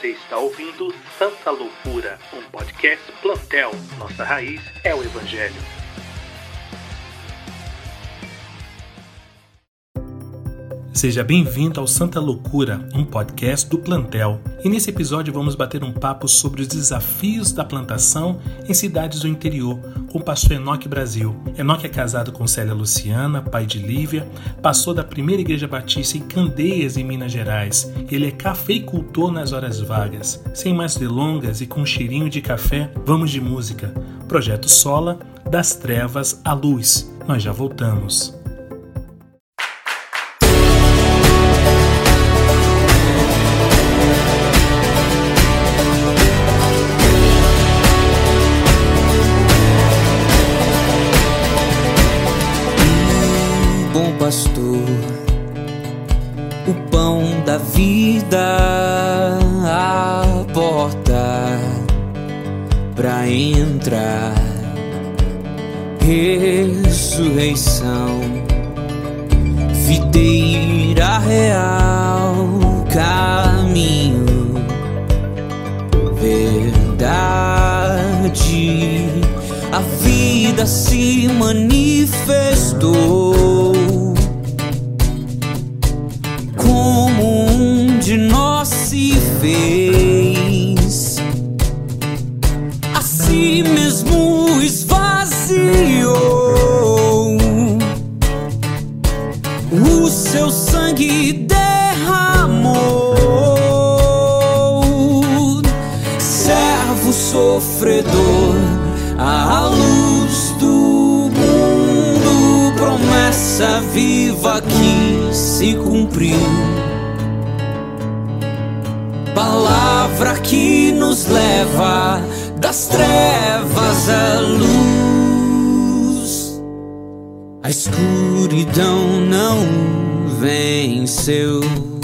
Você está ouvindo Santa Loucura, um podcast Plantel. Nossa raiz é o Evangelho. Seja bem-vindo ao Santa Loucura, um podcast do Plantel. E nesse episódio vamos bater um papo sobre os desafios da plantação em cidades do interior, com o pastor Enoque Brasil. Enoque é casado com Célia Luciana, pai de Lívia, pastor da Primeira Igreja Batista em Candeias, em Minas Gerais. Ele é cafeicultor nas horas vagas. Sem mais delongas e com um cheirinho de café, vamos de música. Projeto Sola, das trevas à luz. Nós já voltamos. Pastor, o pão da vida, a porta pra entrar, ressurreição, videira real, caminho, verdade, a vida se manifestou. Como um de nós se fez, a si mesmo esvaziou, o seu sangue derramou, servo sofredor, a luz do mundo, promessa viva que se cumpriu, palavra que nos leva das trevas à luz. A escuridão não venceu.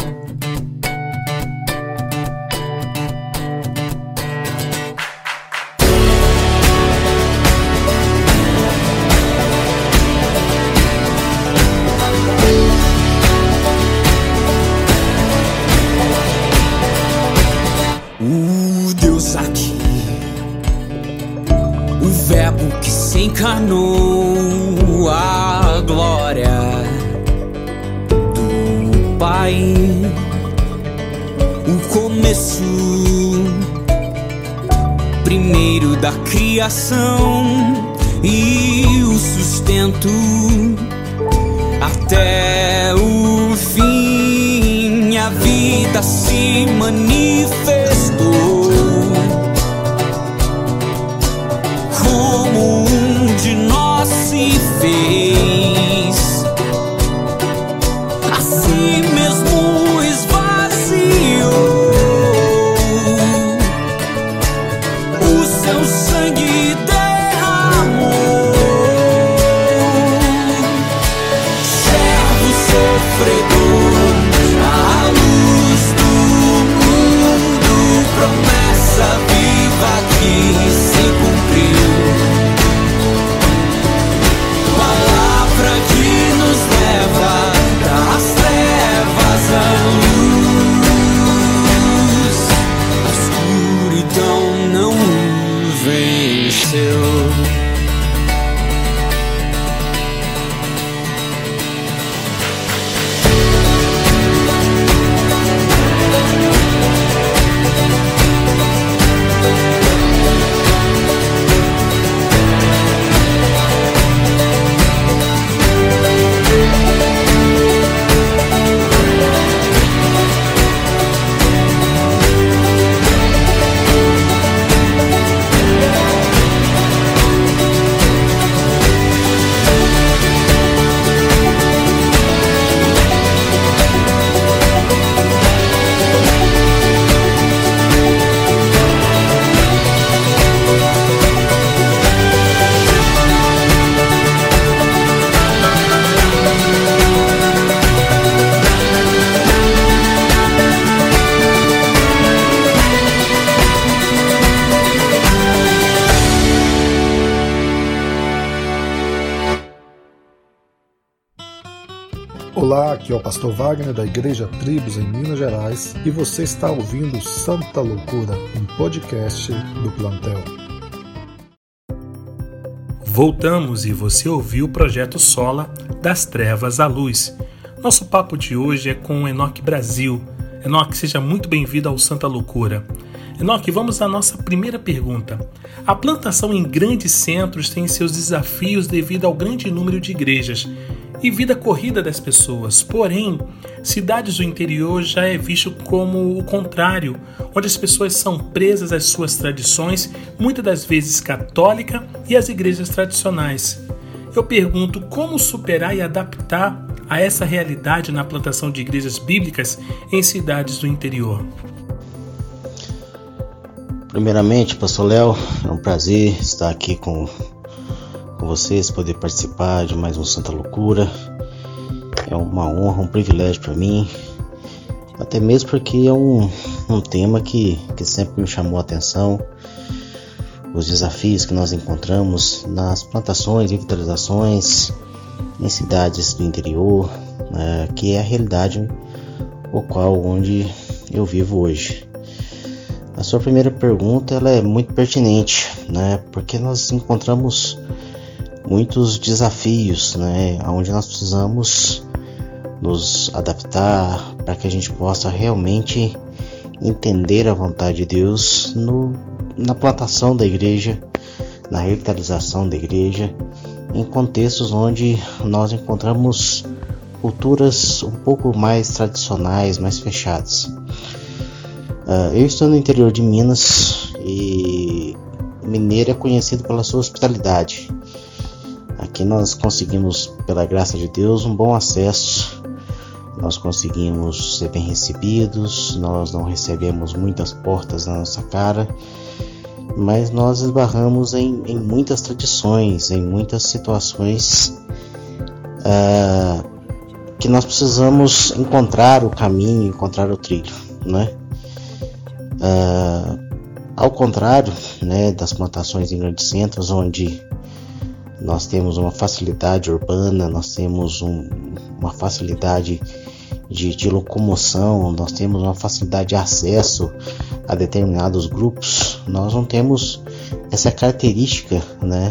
Encarnou a glória do Pai, o começo primeiro da criação e o sustento até o fim. A vida se manifestou como de nós se fez, a si mesmo esvaziou, o seu sangue derramou, servo sofredor, a luz do mundo, promessa viva que se cumpriu, que nos leva das trevas à luz. A escuridão não venceu. Olá, aqui é o Pastor Wagner da Igreja Tribos em Minas Gerais e você está ouvindo Santa Loucura, um podcast do Plantel. Voltamos e você ouviu o projeto Sola, das Trevas à Luz. Nosso papo de hoje é com o Enoque Brasil. Enoque, seja muito bem-vindo ao Santa Loucura. Enoque, vamos à nossa primeira pergunta. A plantação em grandes centros tem seus desafios devido ao grande número de igrejas e vida corrida das pessoas. Porém, cidades do interior já é visto como o contrário, onde as pessoas são presas às suas tradições, muitas das vezes católica, e às igrejas tradicionais. Eu pergunto, como superar e adaptar a essa realidade na plantação de igrejas bíblicas em cidades do interior? Primeiramente, Pastor Léo, é um prazer estar aqui com vocês, poder participar de mais um Santa Loucura. É uma honra, um privilégio para mim, até mesmo porque é um tema que sempre me chamou a atenção, os desafios que nós encontramos nas plantações e revitalizações em cidades do interior, que é a realidade onde eu vivo hoje. A sua primeira pergunta ela é muito pertinente, porque nós encontramos muitos desafios, onde nós precisamos nos adaptar para que a gente possa realmente entender a vontade de Deus na plantação da igreja, na revitalização da igreja, em contextos onde nós encontramos culturas um pouco mais tradicionais, mais fechadas. Eu estou no interior de Minas e Mineiro é conhecido pela sua hospitalidade. Aqui nós conseguimos, pela graça de Deus, um bom acesso. Nós conseguimos ser bem recebidos, nós não recebemos muitas portas na nossa cara, mas nós esbarramos em muitas tradições, em muitas situações que nós precisamos encontrar o caminho, encontrar o trilho, ao contrário, das plantações em grandes centros, onde nós temos uma facilidade urbana, nós temos uma facilidade de locomoção, nós temos uma facilidade de acesso a determinados grupos. Nós não temos essa característica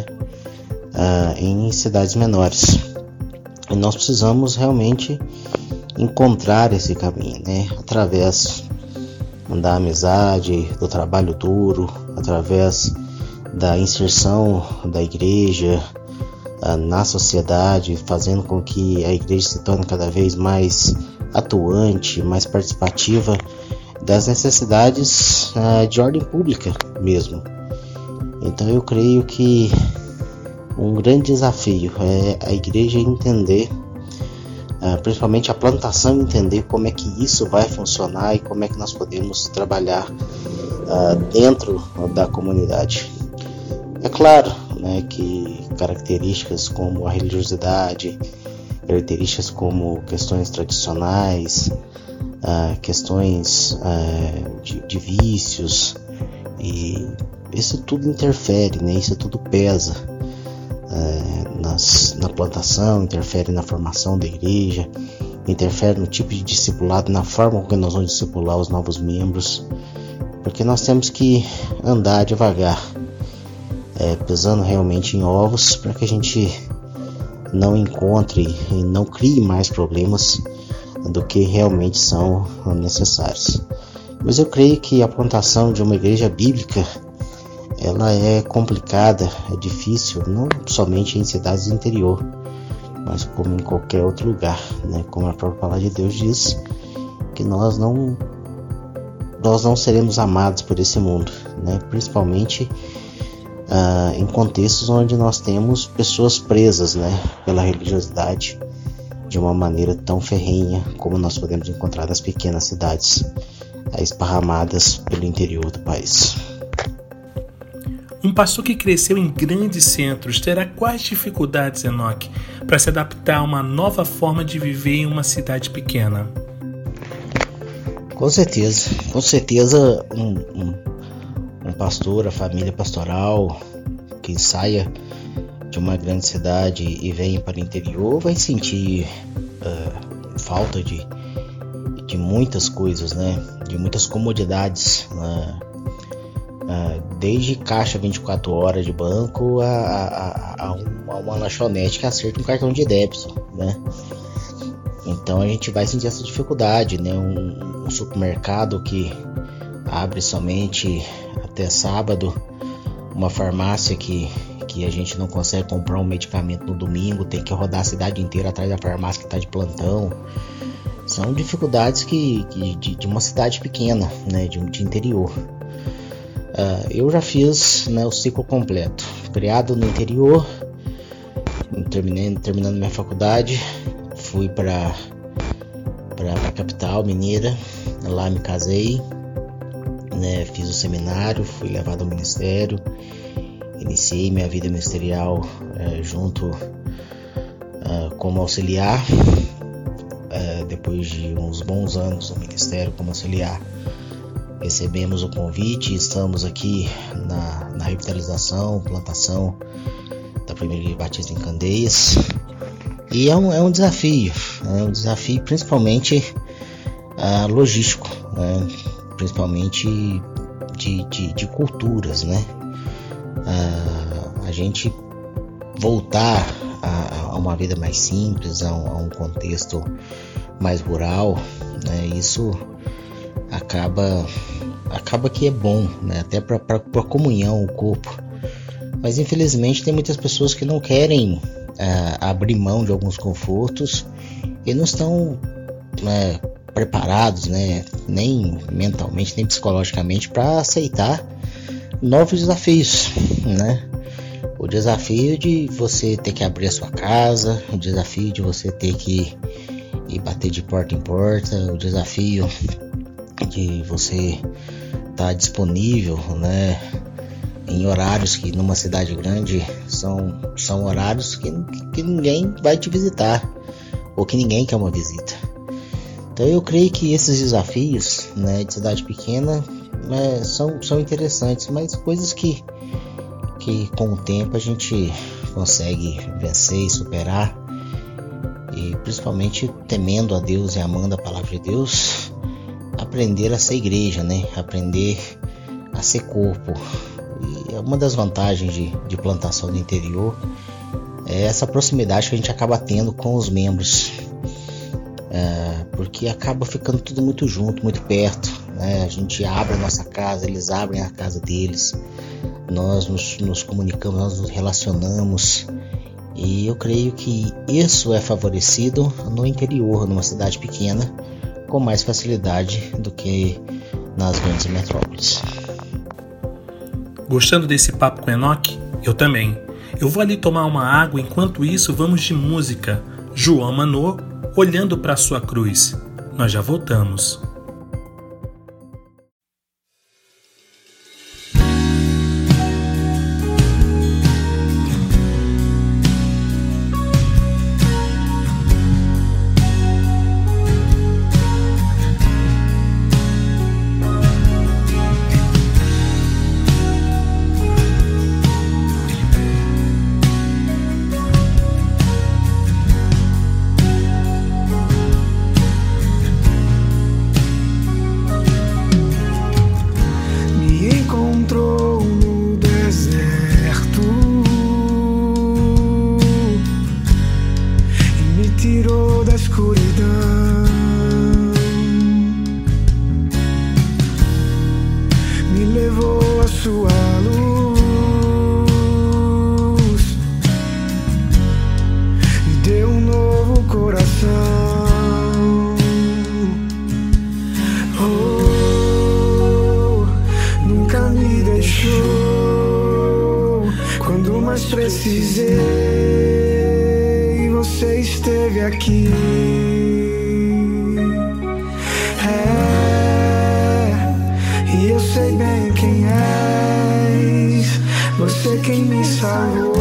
em cidades menores. E nós precisamos realmente encontrar esse caminho, através da amizade, do trabalho duro, através da inserção da igreja na sociedade, fazendo com que a igreja se torne cada vez mais atuante, mais participativa das necessidades de ordem pública mesmo. Então eu creio que um grande desafio é a igreja entender, principalmente a plantação, entender como é que isso vai funcionar e como é que nós podemos trabalhar dentro da comunidade. É claro que características como a religiosidade, características como questões tradicionais, questões de vícios, e isso tudo interfere, isso tudo pesa na plantação, interfere na formação da igreja, interfere no tipo de discipulado, na forma como nós vamos discipular os novos membros, porque nós temos que andar devagar, pisando realmente em ovos, para que a gente não encontre e não crie mais problemas do que realmente são necessários. Mas eu creio que a plantação de uma igreja bíblica ela é complicada, é difícil, não somente em cidades do interior, mas como em qualquer outro lugar, como a própria palavra de Deus diz, que nós não seremos amados por esse mundo, principalmente em contextos onde nós temos pessoas presas, pela religiosidade de uma maneira tão ferrenha como nós podemos encontrar nas pequenas cidades esparramadas pelo interior do país. Um pastor que cresceu em grandes centros terá quais dificuldades, Enoque, para se adaptar a uma nova forma de viver em uma cidade pequena? Com certeza, um pastor, a família pastoral que saia de uma grande cidade e venha para o interior vai sentir falta de muitas coisas, né? De muitas comodidades, né? Desde caixa 24 horas de banco a uma lanchonete que acerta um cartão de débito, né? Então a gente vai sentir essa dificuldade, né? Um supermercado que abre somente até sábado, uma farmácia que a gente não consegue comprar um medicamento no domingo, tem que rodar a cidade inteira atrás da farmácia que está de plantão. São dificuldades de uma cidade pequena, né? de interior. Eu já fiz, né, o ciclo completo, criado no interior, terminando minha faculdade, fui para a capital mineira, lá me casei, né, fiz o seminário, fui levado ao ministério, iniciei minha vida ministerial junto como auxiliar, depois de uns bons anos no ministério como auxiliar. Recebemos o convite, estamos aqui na revitalização, plantação da Primeira Igreja Batista em Candeias, e é um desafio, principalmente logístico, né? Principalmente de culturas, né? A gente voltar a uma vida mais simples, a um contexto mais rural, né? Isso acaba que é bom, né? Até para a comunhão, o corpo. Mas infelizmente tem muitas pessoas que não querem abrir mão de alguns confortos e não estão preparados, né? Nem mentalmente, nem psicologicamente, para aceitar novos desafios, né? O desafio de você ter que abrir a sua casa, o desafio de você ter que ir bater de porta em porta, o desafio de você estar disponível, né, em horários que numa cidade grande são horários que ninguém vai te visitar, ou que ninguém quer uma visita. Então eu creio que esses desafios, né, de cidade pequena são interessantes, mas coisas que com o tempo a gente consegue vencer e superar, e principalmente temendo a Deus e amando a palavra de Deus, aprender a ser igreja, né? Aprender a ser corpo. E uma das vantagens de plantação no interior é essa proximidade que a gente acaba tendo com os membros, porque acaba ficando tudo muito junto, muito perto, né? A gente abre a nossa casa, eles abrem a casa deles, nós nos comunicamos, nós nos relacionamos, e eu creio que isso é favorecido no interior, numa cidade pequena, com mais facilidade do que nas grandes metrópoles. Gostando desse papo com Enoque? Eu também. Eu vou ali tomar uma água, enquanto isso vamos de música. João Manô, Olhando para Sua Cruz. Nós já voltamos. Precisei, você esteve aqui. E eu sei bem quem és. Você quem me salvou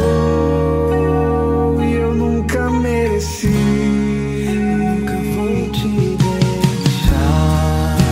e eu nunca mereci. Nunca vou te deixar.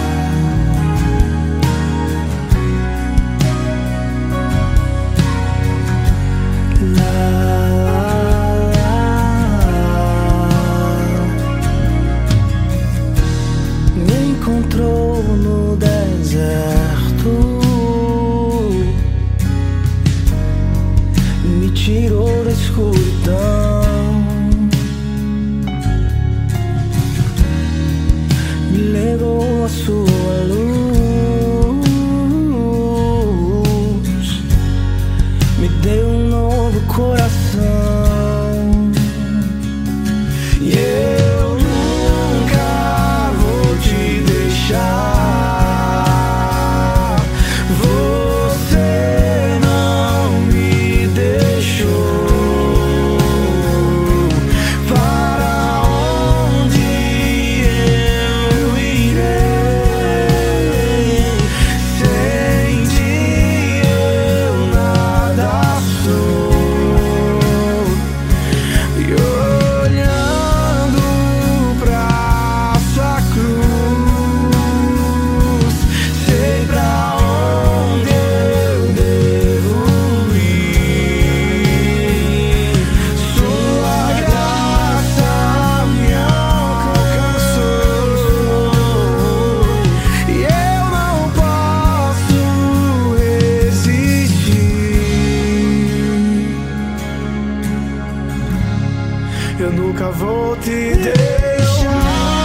vou te deixar.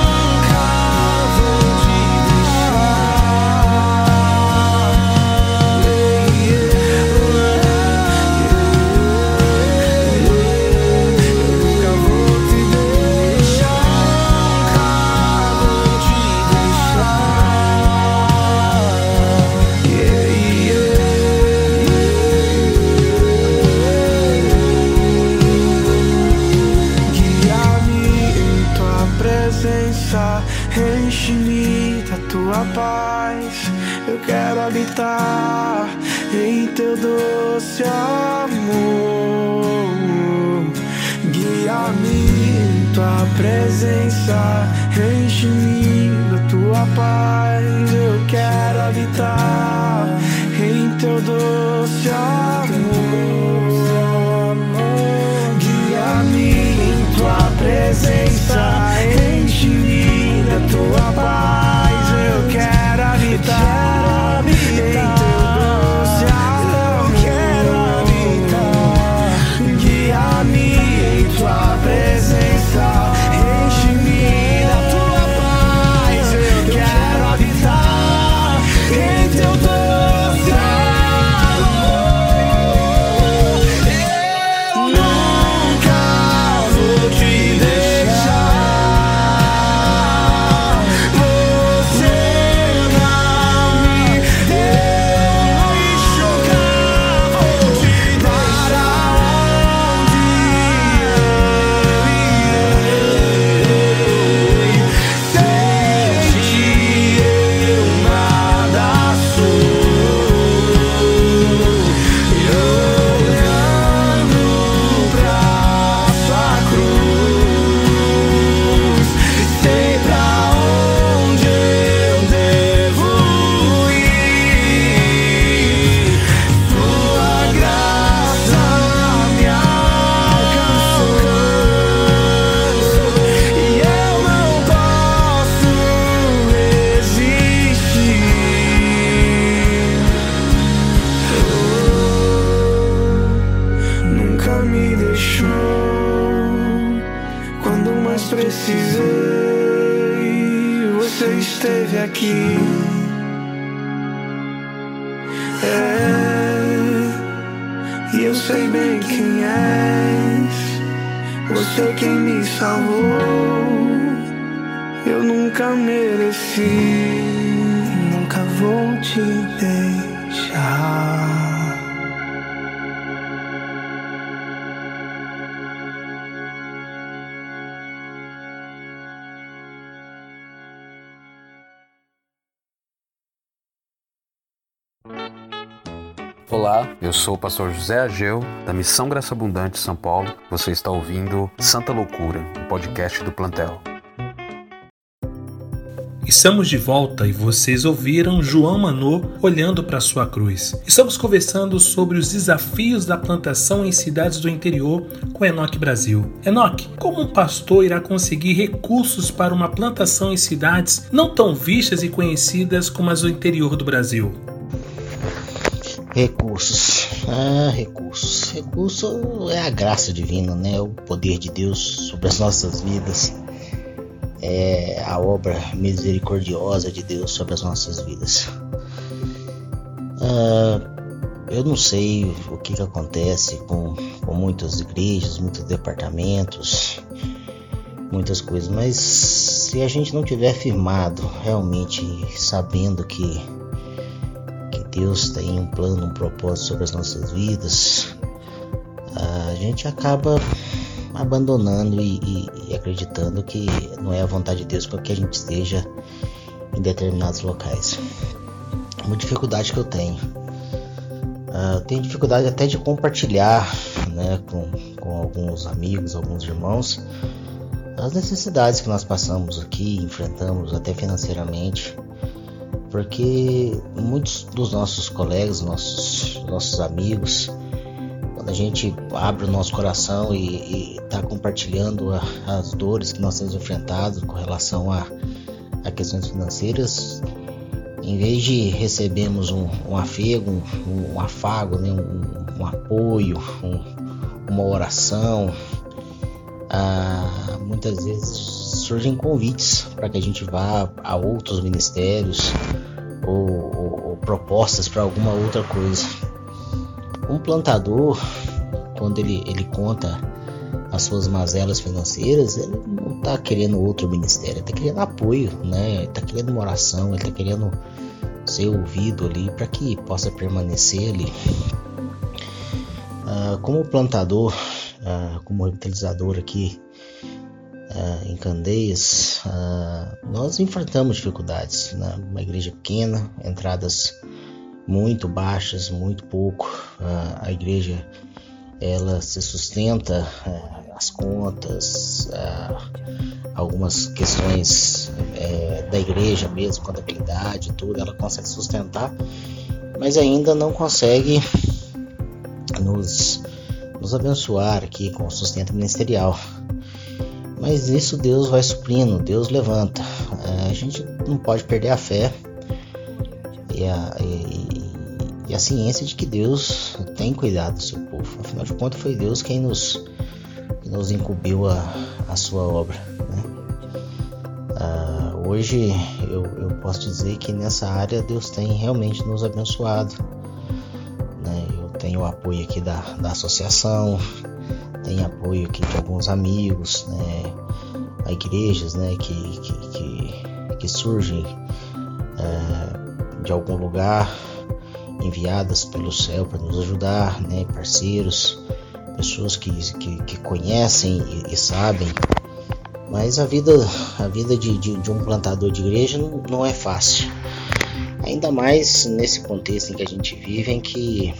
Enche-me da tua paz, eu quero habitar em teu doce amor. Guia-me em tua presença, enche-me da tua paz, eu quero habitar em teu doce amor. Guia-me em tua presença, enche-me da tua paz, eu quero habitar em teu doce amor. Eu quero habitar, guia-me em tua presença, enche-me da tua paz, eu quero habitar em teu doce amor. Eu nunca vou te deixar. Precisei, você esteve aqui. E eu sei bem quem és. Você quem me salvou. Eu nunca mereci, nunca vou te deixar. Olá, eu sou o pastor José Ageu, da Missão Graça Abundante São Paulo. Você está ouvindo Santa Loucura, um podcast do Plantel. Estamos de volta e vocês ouviram João Manô olhando para sua cruz. Estamos conversando sobre os desafios da plantação em cidades do interior com Enoque Brasil. Enoque, como um pastor irá conseguir recursos para uma plantação em cidades não tão vistas e conhecidas como as do interior do Brasil? Recursos. Recurso é a graça divina, né? O poder de Deus sobre as nossas vidas. É a obra misericordiosa de Deus sobre as nossas vidas. Eu não sei o que acontece com muitas igrejas, muitos departamentos, muitas coisas, mas se a gente não tiver firmado, realmente sabendo que Deus tem um plano, um propósito sobre as nossas vidas, a gente acaba abandonando e acreditando que não é a vontade de Deus para que a gente esteja em determinados locais. Uma dificuldade que eu tenho. Tenho dificuldade até de compartilhar, né, com alguns amigos, alguns irmãos, as necessidades que nós passamos aqui, enfrentamos até financeiramente, porque muitos dos nossos colegas, nossos amigos, quando a gente abre o nosso coração e está compartilhando as dores que nós temos enfrentado com relação a questões financeiras, em vez de recebermos um afego, um afago, né, um apoio, uma oração, muitas vezes surgem convites para que a gente vá a outros ministérios ou propostas para alguma outra coisa. Um plantador, quando ele conta as suas mazelas financeiras, ele não está querendo outro ministério, ele está querendo apoio, né? Ele está querendo uma oração, ele está querendo ser ouvido ali para que possa permanecer ali. Como plantador, como revitalizador aqui em Candeias, nós enfrentamos dificuldades, né? Uma igreja pequena, entradas muito baixas, muito pouco. A igreja ela se sustenta, as contas, algumas questões da igreja mesmo, contabilidade, tudo, ela consegue sustentar, mas ainda não consegue nos abençoar aqui com o sustento ministerial. Mas isso Deus vai suprindo, Deus levanta. A gente não pode perder a fé e a ciência de que Deus tem cuidado do seu povo. Afinal de contas, foi Deus quem nos incumbiu a sua obra, né? Hoje eu posso dizer que nessa área Deus tem realmente nos abençoado, né? Eu tenho o apoio aqui da associação, tenho apoio aqui de alguns amigos, né? A igrejas, né? que surgem de algum lugar, enviadas pelo céu para nos ajudar, né? Parceiros, pessoas que conhecem e sabem. Mas a vida de um plantador de igreja não é fácil, ainda mais nesse contexto em que a gente vive, em que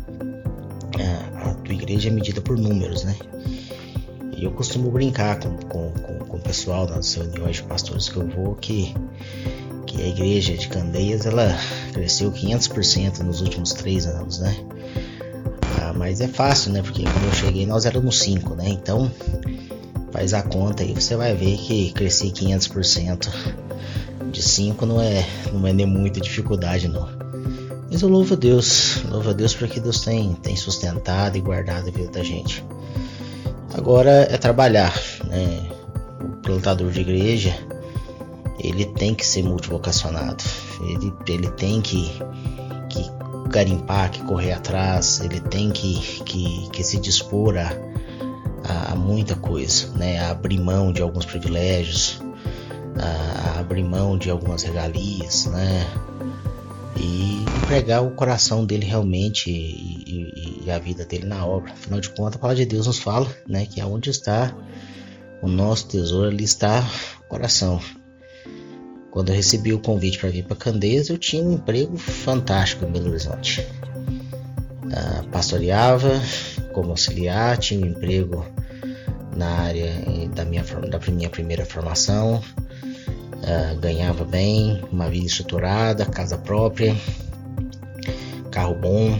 a tua igreja é medida por números, né? E eu costumo brincar com o pessoal nas reuniões de pastores que eu vou, que a igreja de Candeias ela cresceu 500% nos últimos 3 anos, né? Mas é fácil, né? Porque quando eu cheguei nós éramos 5, né? Então faz a conta aí, você vai ver que crescer 500% de 5 não é nem muita dificuldade, não. Mas eu louvo a Deus porque Deus tem sustentado e guardado a vida da gente. Agora é trabalhar, né? O plantador de igreja, ele tem que ser multivocacionado, ele tem que garimpar, que correr atrás, ele tem que se dispor a muita coisa, né? A abrir mão de alguns privilégios, a abrir mão de algumas regalias, né? E empregar o coração dele realmente e a vida dele na obra. Afinal de contas, a palavra de Deus nos fala, né, que aonde está o nosso tesouro, ali está o coração. Quando eu recebi o convite para vir para Candeias, eu tinha um emprego fantástico em Belo Horizonte. Pastoreava como auxiliar, tinha um emprego na área da minha primeira formação, ganhava bem, uma vida estruturada, casa própria, carro bom,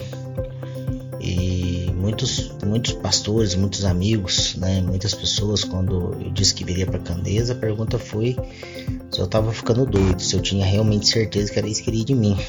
e muitos pastores, muitos amigos, né, muitas pessoas, quando eu disse que viria para Candeias, a pergunta foi se eu estava ficando doido, se eu tinha realmente certeza que era isso que queria de mim.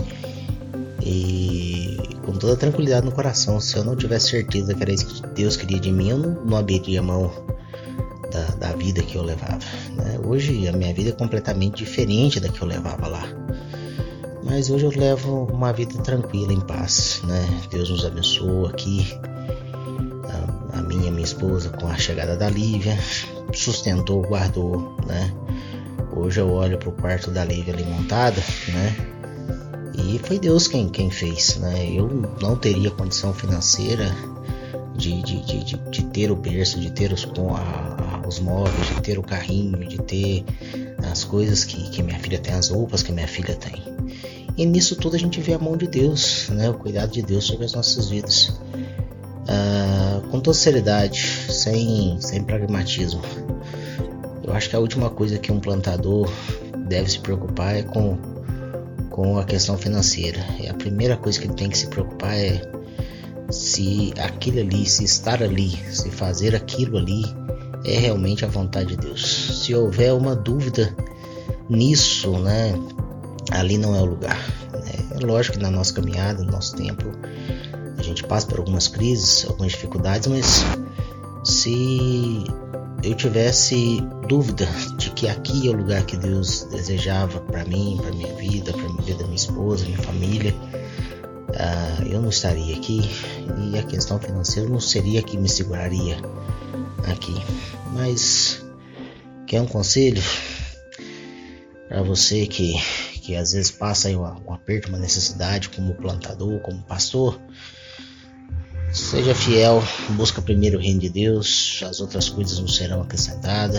E com toda tranquilidade no coração, se eu não tivesse certeza que era isso que Deus queria de mim, eu não abriria mão da vida que eu levava, né? Hoje a minha vida é completamente diferente da que eu levava lá, mas hoje eu levo uma vida tranquila, em paz, né? Deus nos abençoa aqui, a minha esposa, com a chegada da Lívia, sustentou, guardou, né? Hoje eu olho pro quarto da Lívia ali montada, né? E foi Deus quem fez, né? Eu não teria condição financeira de ter o berço, de ter os móveis, de ter o carrinho, de ter as coisas que minha filha tem, as roupas que minha filha tem. E nisso tudo a gente vê a mão de Deus, né? O cuidado de Deus sobre as nossas vidas. Com toda seriedade, sem pragmatismo. Eu acho que a última coisa que um plantador deve se preocupar é com a questão financeira. E a primeira coisa que ele tem que se preocupar é se aquilo ali, se estar ali, se fazer aquilo ali é realmente a vontade de Deus. Se houver uma dúvida nisso, né, ali não é o lugar, né? É lógico que na nossa caminhada, no nosso tempo, a gente passa por algumas crises, algumas dificuldades, mas se eu tivesse dúvida de que aqui é o lugar que Deus desejava para mim, para minha vida, para a vida da minha esposa, minha família, eu não estaria aqui, e a questão financeira não seria que me seguraria aqui. Mas quer um conselho para você que às vezes passa aí um aperto, uma necessidade, como plantador, como pastor? Seja fiel, busca primeiro o reino de Deus, as outras coisas não serão acrescentadas.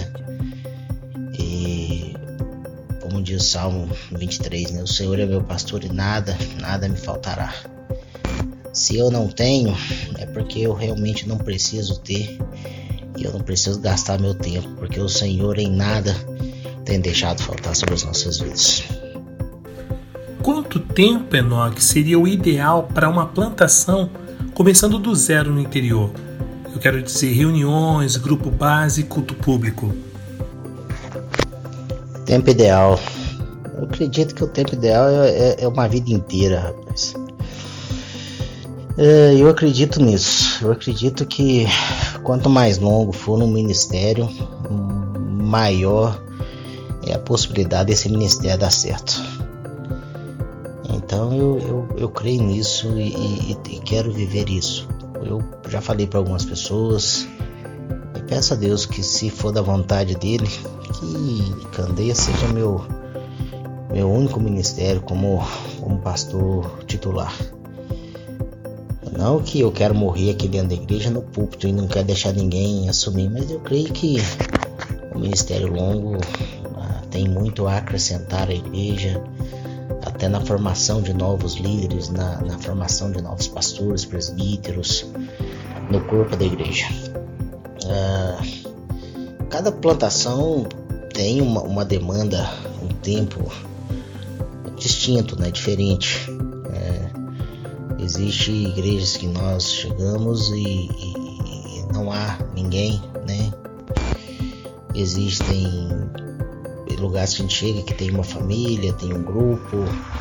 E como diz o Salmo 23, né? O Senhor é meu pastor e nada me faltará. Se eu não tenho, é porque eu realmente não preciso ter, e eu não preciso gastar meu tempo, porque o Senhor em nada tem deixado faltar sobre as nossas vidas. Quanto tempo, Enoque, seria o ideal para uma plantação começando do zero no interior? Eu quero dizer reuniões, grupo base, culto público. Tempo ideal. Eu acredito que o tempo ideal é uma vida inteira, rapaz. Eu acredito nisso. Eu acredito que quanto mais longo for no ministério, maior é a possibilidade desse ministério dar certo. Então eu creio nisso e quero viver isso. Eu já falei para algumas pessoas e peço a Deus que, se for da vontade dele, que Candeia seja meu único ministério como pastor titular. Não que eu quero morrer aqui dentro da igreja no púlpito e não quero deixar ninguém assumir, mas eu creio que o ministério longo tem muito a acrescentar à igreja, até na formação de novos líderes, na formação de novos pastores, presbíteros, no corpo da igreja. Cada plantação tem uma demanda, um tempo distinto, né? Diferente. Existem igrejas que nós chegamos e não há ninguém, né? Existem lugares que a gente chega que tem uma família, tem um grupo,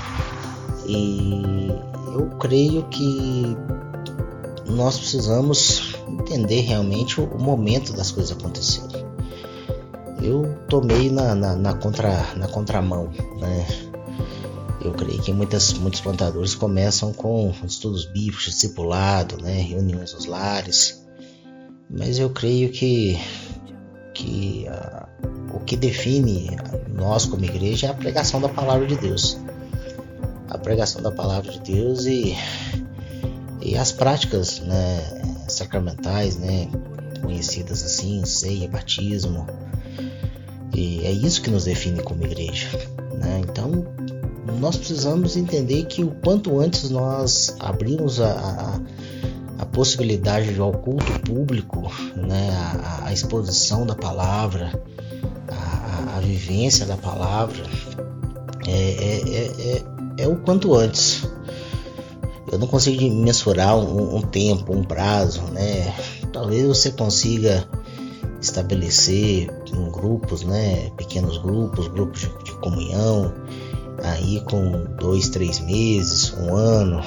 e eu creio que nós precisamos entender realmente o momento das coisas acontecerem. Eu tomei na contramão, né? Eu creio que muitos plantadores começam com estudos bíblicos, discipulado, né? Reuniões nos lares, mas eu creio que o que define nós como igreja é a pregação da palavra de Deus. A pregação da palavra de Deus e as práticas, né, sacramentais, né, conhecidas assim, ceia, batismo. E é isso que nos define como igreja, né? Então nós precisamos entender que o quanto antes nós abrimos a possibilidade ao culto público, né, a exposição da palavra, a vivência da palavra, é o quanto antes. Eu não consigo mensurar um tempo, um prazo, né? Talvez você consiga estabelecer grupos, né? Pequenos grupos de comunhão, aí com 2, 3 meses, 1 ano,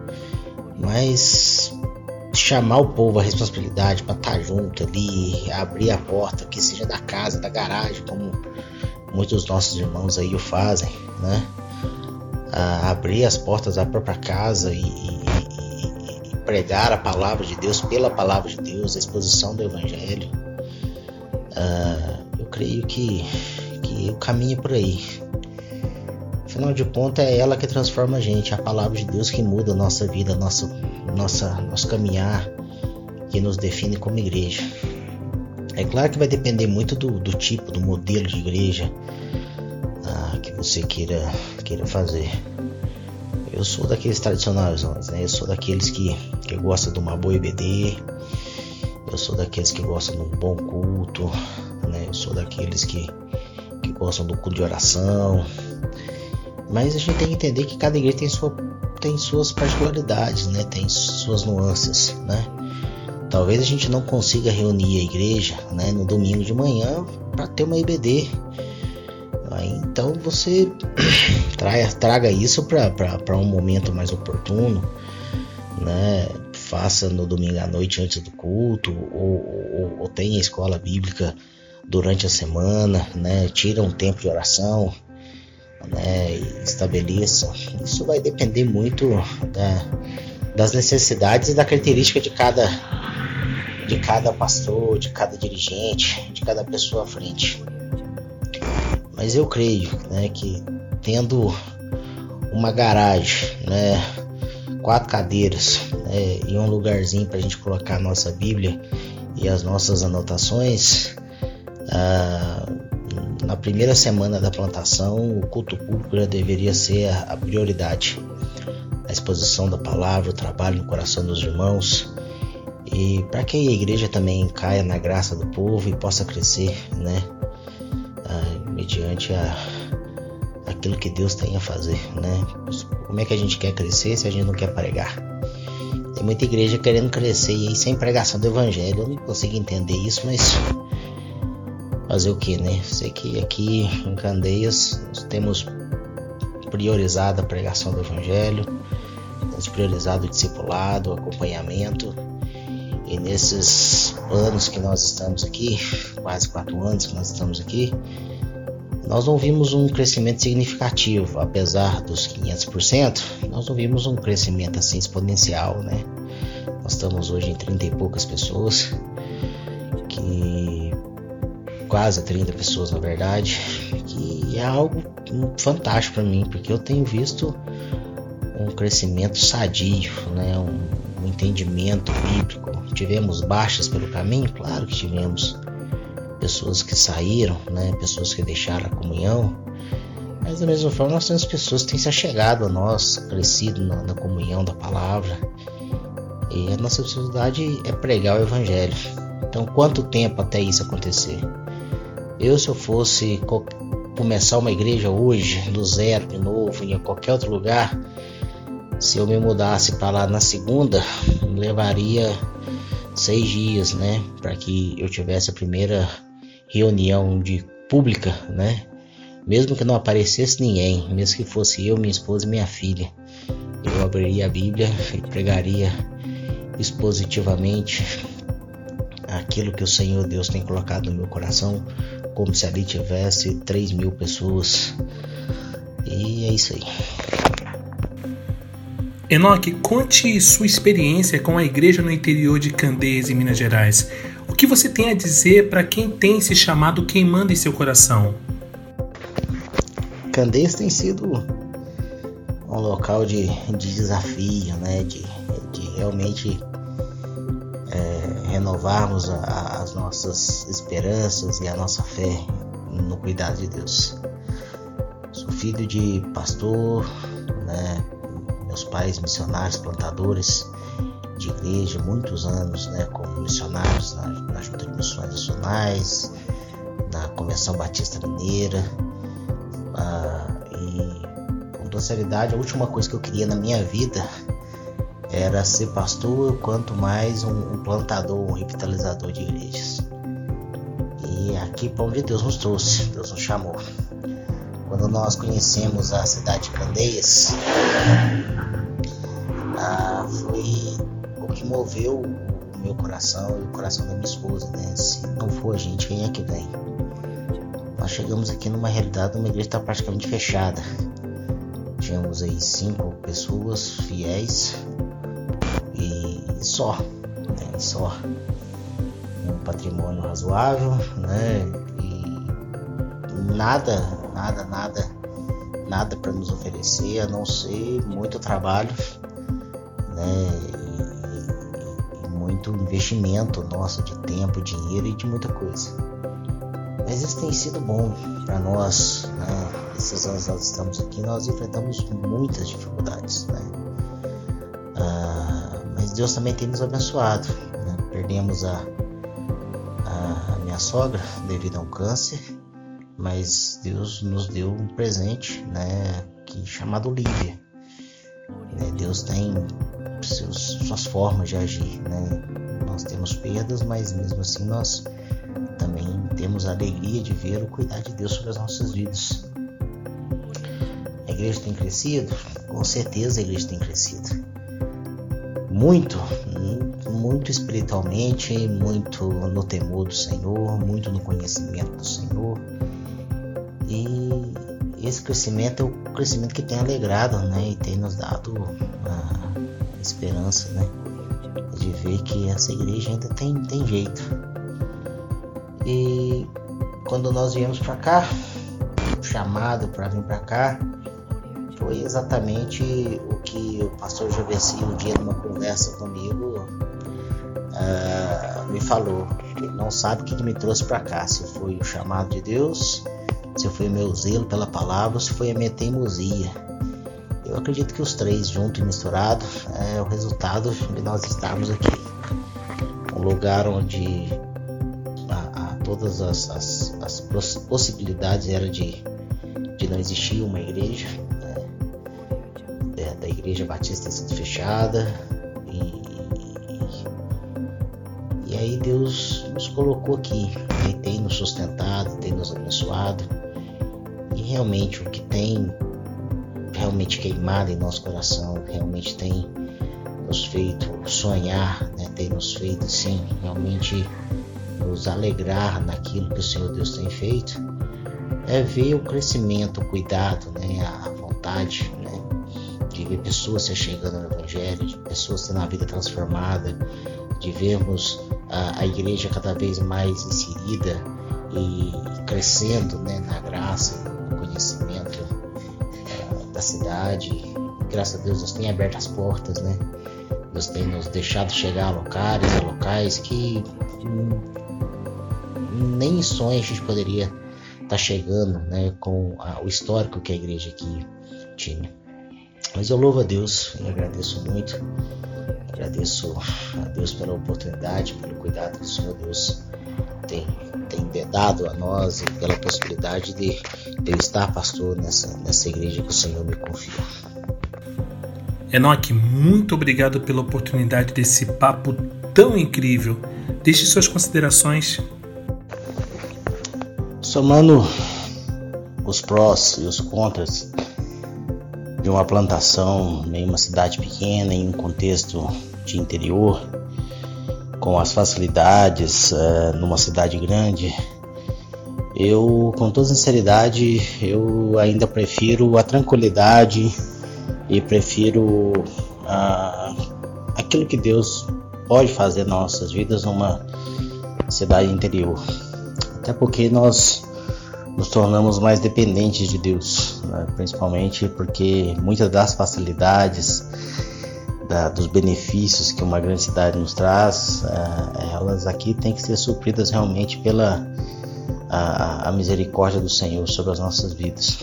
mas chamar o povo à responsabilidade para estar junto ali, abrir a porta, que seja da casa, da garagem, como muitos dos nossos irmãos aí o fazem, né? Abrir as portas da própria casa e pregar a palavra de Deus, pela palavra de Deus, a exposição do evangelho. Eu creio que o caminho é por aí. Afinal de contas, é ela que transforma a gente, a palavra de Deus que muda a nossa vida, nosso caminhar, que nos define como igreja. É claro que vai depender muito do tipo, do modelo de igreja que você queira fazer. Eu sou daqueles tradicionais, né? Eu sou daqueles que gostam de uma boa EBD, eu sou daqueles que gostam de um bom culto, né? Eu sou daqueles que gostam do culto de oração. Mas a gente tem que entender que cada igreja tem suas particularidades, né? Tem suas nuances, né? Talvez a gente não consiga reunir a igreja, né, no domingo de manhã para ter uma IBD. Então você traga isso para um momento mais oportuno, né? faça no domingo à noite antes do culto, ou tenha escola bíblica durante a semana, né? Tira um tempo de oração, né? E estabeleça. Isso vai depender muito das necessidades e da característica de cada pastor, de cada dirigente, de cada pessoa à frente. Mas eu creio, né, que tendo uma garagem, né, 4 cadeiras, né, e um lugarzinho para a gente colocar a nossa Bíblia e as nossas anotações, na primeira semana da plantação, o culto público já deveria ser a prioridade. A exposição da palavra, o trabalho no coração dos irmãos, e para que a igreja também caia na graça do povo e possa crescer, né, mediante aquilo que Deus tem a fazer, né? Como é que a gente quer crescer se a gente não quer pregar? Tem muita igreja querendo crescer e aí sem pregação do evangelho. Eu não consigo entender isso, mas fazer o que, né? Sei que aqui em Candeias nós temos priorizado a pregação do evangelho, temos priorizado o discipulado, o acompanhamento, e nesses anos que nós estamos aqui, quase 4 anos que nós estamos aqui, nós não vimos um crescimento significativo. Apesar dos 500%, nós não vimos um crescimento assim exponencial, né? Nós estamos hoje em 30 e poucas pessoas, quase 30 pessoas na verdade, que é algo fantástico para mim, porque eu tenho visto um crescimento sadio, né? Um entendimento bíblico. Tivemos baixas pelo caminho? Claro que tivemos. Pessoas que saíram, né? Pessoas que deixaram a comunhão, mas da mesma forma nós temos pessoas que têm se achegado a nós, crescido na comunhão da palavra, e a nossa dificuldade é pregar o evangelho. Então, quanto tempo até isso acontecer? Se eu fosse começar uma igreja hoje, do zero de novo, em qualquer outro lugar, se eu me mudasse para lá na segunda, levaria 6 dias, né, para que eu tivesse a primeira reunião pública, né, mesmo que não aparecesse ninguém, mesmo que fosse eu, minha esposa e minha filha, eu abriria a Bíblia e pregaria expositivamente aquilo que o Senhor Deus tem colocado no meu coração, como se ali tivesse 3.000 pessoas, e é isso aí. Enoque, conte sua experiência com a igreja no interior de Candeias, em Minas Gerais. O que você tem a dizer para quem tem esse chamado queimando em seu coração? Candeias tem sido um local de desafio, né? De realmente renovarmos as nossas esperanças e a nossa fé no cuidado de Deus. Sou filho de pastor, né? Meus pais missionários, plantadores de igreja, muitos anos, né, como missionários na Junta de Missões Nacionais, na Convenção Batista Mineira, e com toda seriedade, a última coisa que eu queria na minha vida era ser pastor, quanto mais um plantador, um revitalizador de igrejas. E aqui para onde Deus nos trouxe, Deus nos chamou. Quando nós conhecemos a cidade de Candeias, foi o que moveu o meu coração e o coração da minha esposa, né? Se não for a gente, quem é que vem? Nós chegamos aqui numa realidade, uma igreja que está praticamente fechada. Tínhamos aí 5 pessoas fiéis e só, né? Só um patrimônio razoável, né? E nada para nos oferecer, a não ser muito trabalho, né, e muito investimento nosso de tempo, dinheiro e de muita coisa. Mas isso tem sido bom para nós, né? Esses anos nós estamos aqui, nós enfrentamos muitas dificuldades, né? Mas Deus também tem nos abençoado, né? Perdemos a minha sogra devido a um câncer, mas Deus nos deu um presente, né, chamado Lívia. Deus tem suas formas de agir, né? Nós temos perdas, mas mesmo assim nós também temos a alegria de ver o cuidado de Deus sobre as nossas vidas. A igreja tem crescido? Com certeza a igreja tem crescido. Muito, muito espiritualmente, muito no temor do Senhor, muito no conhecimento do Senhor. E esse crescimento é o crescimento que tem alegrado, né, e tem nos dado a esperança, né, de ver que essa igreja ainda tem jeito. E quando nós viemos para cá, o chamado para vir para cá foi exatamente o que o pastor Joveci um dia numa conversa comigo me falou. Ele não sabe o que me trouxe para cá, se foi o chamado de Deus, se foi o meu zelo pela palavra, se foi a minha teimosia. Eu acredito que os três juntos e misturados é o resultado de nós estarmos aqui. Um lugar onde todas as possibilidades eram de não existir uma igreja, da igreja batista ter sido fechada, e aí Deus nos colocou aqui, Ele tem nos sustentado, tem nos abençoado, e realmente o que tem realmente queimado em nosso coração, realmente tem nos feito sonhar, né? Tem nos feito sim, realmente nos alegrar naquilo que o Senhor Deus tem feito, é ver o crescimento, o cuidado, né? A vontade, né? De ver pessoas se chegando no Evangelho, de pessoas tendo a vida transformada, de vermos a igreja cada vez mais inserida e crescendo, né? Na graça, no conhecimento da cidade. Graças a Deus, Deus tem aberto as portas, né? Deus tem nos deixado chegar a locais que nem em sonho a gente poderia estar chegando, né? Com o histórico que a igreja aqui tinha. Mas eu louvo a Deus e agradeço muito. Agradeço a Deus pela oportunidade, pelo cuidado que o Senhor Deus tem dado a nós e pela possibilidade de eu estar pastor nessa igreja que o Senhor me confiou. Enoque, muito obrigado pela oportunidade desse papo tão incrível. Deixe suas considerações. Somando os prós e os contras de uma plantação em uma cidade pequena, em um contexto de interior, com as facilidades numa cidade grande, eu, com toda sinceridade, eu ainda prefiro a tranquilidade e prefiro aquilo que Deus pode fazer nas nossas vidas numa cidade interior. Até porque nós nos tornamos mais dependentes de Deus, né? Principalmente porque muitas das facilidades, dos benefícios que uma grande cidade nos traz, elas aqui têm que ser supridas realmente pela a misericórdia do Senhor sobre as nossas vidas.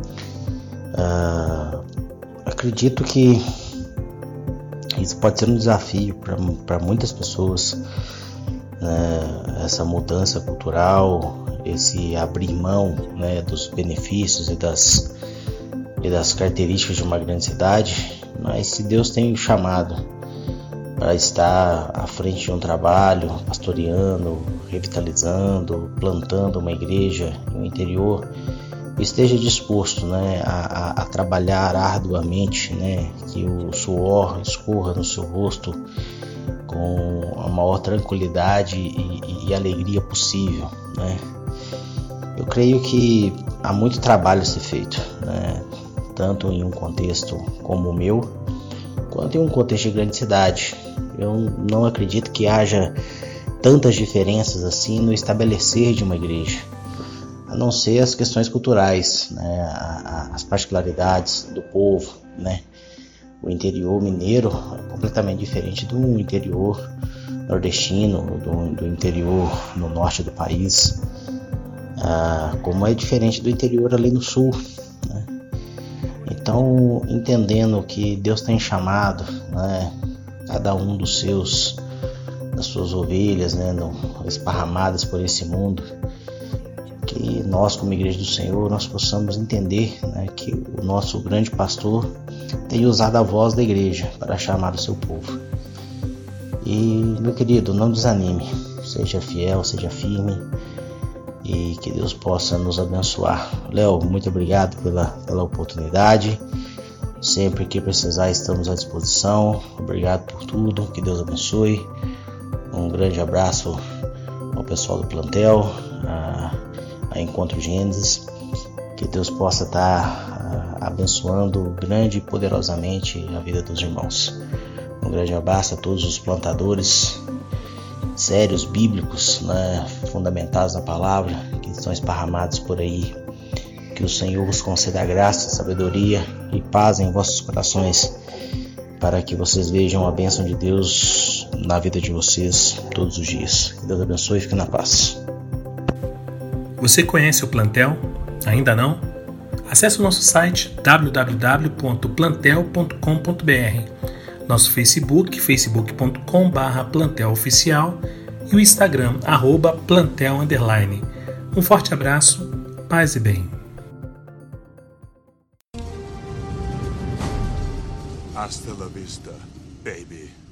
Acredito que isso pode ser um desafio para muitas pessoas, né? Essa mudança cultural, esse abrir mão, né, dos benefícios e das características de uma grande cidade. Mas se Deus tem o chamado para estar à frente de um trabalho, pastoreando, revitalizando, plantando uma igreja no interior, esteja disposto, né, a trabalhar arduamente, né, que o suor escorra no seu rosto com a maior tranquilidade e alegria possível, né. Eu creio que há muito trabalho a ser feito, né, tanto em um contexto como o meu, quanto em um contexto de grande cidade. Eu não acredito que haja tantas diferenças assim no estabelecer de uma igreja, a não ser as questões culturais, né, as particularidades do povo, né. O interior mineiro é completamente diferente do interior nordestino, do interior no norte do país, como é diferente do interior ali no sul, né. Então, entendendo que Deus tem chamado, né, cada um das suas ovelhas, né, esparramadas por esse mundo, que nós, como igreja do Senhor, nós possamos entender, né, que o nosso grande pastor tem usado a voz da igreja para chamar o seu povo. E, meu querido, não desanime, seja fiel, seja firme, e que Deus possa nos abençoar. Léo, muito obrigado pela oportunidade. Sempre que precisar, estamos à disposição. Obrigado por tudo, que Deus abençoe. Um grande abraço ao pessoal do plantel, a Encontro Gênesis. Que Deus possa estar abençoando grande e poderosamente a vida dos irmãos. Um grande abraço a todos os plantadores sérios, bíblicos, fundamentados na palavra, que estão esparramados por aí. Que o Senhor vos conceda graça, sabedoria e paz em vossos corações, para que vocês vejam a bênção de Deus na vida de vocês todos os dias. Que Deus abençoe e fique na paz. Você conhece o plantel? Ainda não? Acesse o nosso site www.plantel.com.br, nosso Facebook, facebook.com/planteloficial e o Instagram, @plantel_. Um forte abraço, paz e bem. Hasta la vista, baby.